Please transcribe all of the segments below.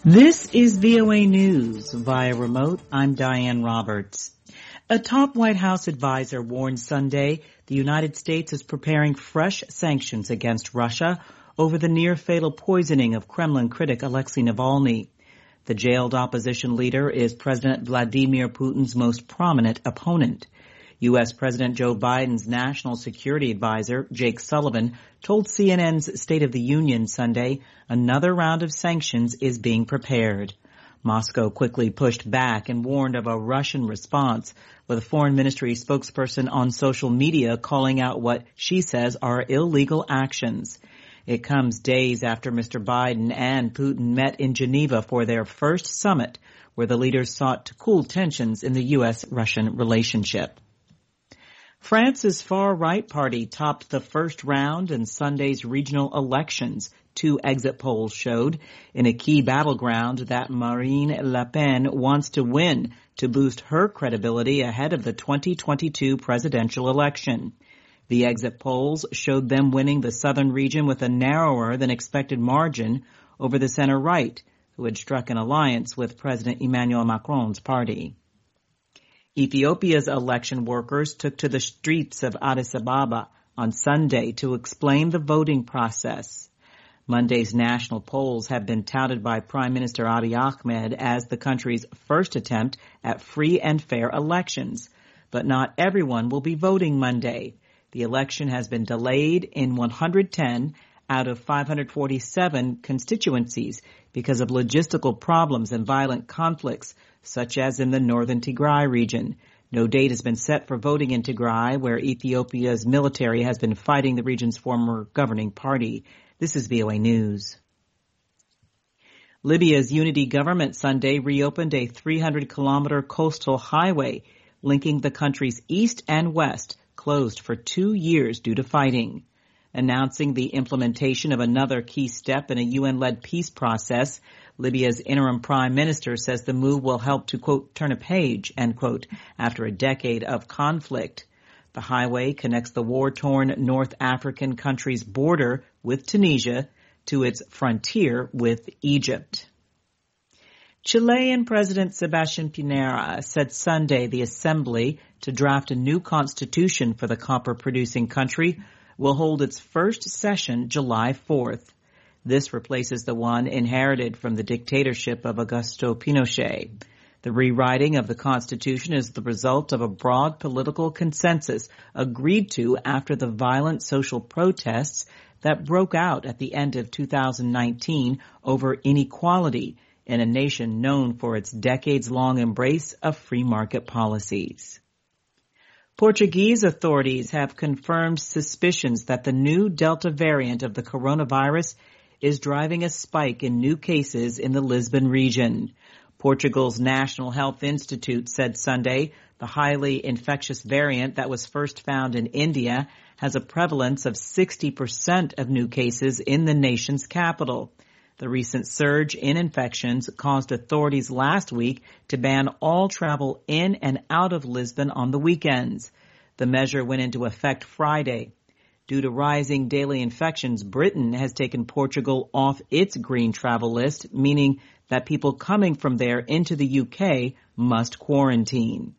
This is VOA News. Via remote, I'm Diane Roberts. A top White House advisor warned Sunday the United States is preparing fresh sanctions against Russia over the near-fatal poisoning of Kremlin critic Alexei Navalny. The jailed opposition leader is President Vladimir Putin's most prominent opponent. U.S. President Joe Biden's national security advisor, Jake Sullivan, told CNN's State of the Union Sunday another round of sanctions is being prepared. Moscow quickly pushed back and warned of a Russian response, with a foreign ministry spokesperson on social media calling out what she says are illegal actions. It comes days after Mr. Biden and Putin met in Geneva for their first summit, where the leaders sought to cool tensions in the U.S.-Russian relationship. France's far-right party topped the first round in Sunday's regional elections, two exit polls showed, in a key battleground that Marine Le Pen wants to win to boost her credibility ahead of the 2022 presidential election. The exit polls showed them winning the southern region with a narrower than expected margin over the center-right, who had struck an alliance with President Emmanuel Macron's party. Ethiopia's election workers took to the streets of Addis Ababa on Sunday to explain the voting process. Monday's national polls have been touted by Prime Minister Abiy Ahmed as the country's first attempt at free and fair elections. But not everyone will be voting Monday. The election has been delayed in 110 out of 547 constituencies because of logistical problems and violent conflicts, such as in the northern Tigray region. No date has been set for voting in Tigray, where Ethiopia's military has been fighting the region's former governing party. This is VOA News. Libya's unity government Sunday reopened a 300-kilometer coastal highway linking the country's east and west, closed for 2 years due to fighting. Announcing the implementation of another key step in a UN-led peace process, Libya's interim prime minister says the move will help to, quote, turn a page, end quote, after a decade of conflict. The highway connects the war-torn North African country's border with Tunisia to its frontier with Egypt. Chilean President Sebastián Piñera said Sunday the assembly to draft a new constitution for the copper-producing country will hold its first session July 4th. This replaces the one inherited from the dictatorship of Augusto Pinochet. The rewriting of the Constitution is the result of a broad political consensus agreed to after the violent social protests that broke out at the end of 2019 over inequality in a nation known for its decades-long embrace of free market policies. Portuguese authorities have confirmed suspicions that the new Delta variant of the coronavirus is driving a spike in new cases in the Lisbon region. Portugal's National Health Institute said Sunday the highly infectious variant that was first found in India has a prevalence of 60% of new cases in the nation's capital. The recent surge in infections caused authorities last week to ban all travel in and out of Lisbon on the weekends. The measure went into effect Friday. Due to rising daily infections, Britain has taken Portugal off its green travel list, meaning that people coming from there into the UK must quarantine.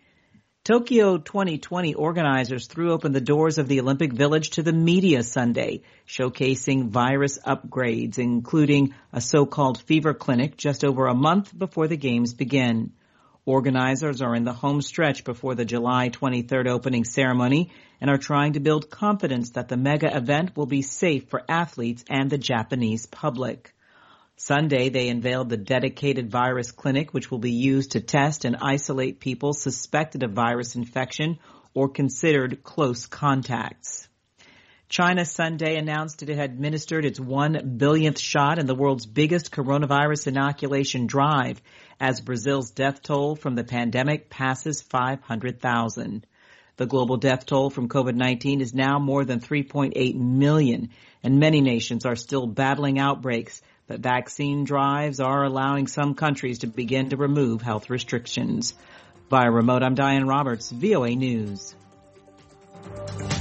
Tokyo 2020 organizers threw open the doors of the Olympic Village to the media Sunday, showcasing virus upgrades, including a so-called fever clinic just over a month before the games begin. Organizers are in the home stretch before the July 23rd opening ceremony and are trying to build confidence that the mega event will be safe for athletes and the Japanese public. Sunday, they unveiled the dedicated virus clinic, which will be used to test and isolate people suspected of virus infection or considered close contacts. China Sunday announced it had administered its 1 billionth shot in the world's biggest coronavirus inoculation drive as Brazil's death toll from the pandemic passes 500,000. The global death toll from COVID-19 is now more than 3.8 million, and many nations are still battling outbreaks. But vaccine drives are allowing some countries to begin to remove health restrictions. Via remote, I'm Diane Roberts, VOA News.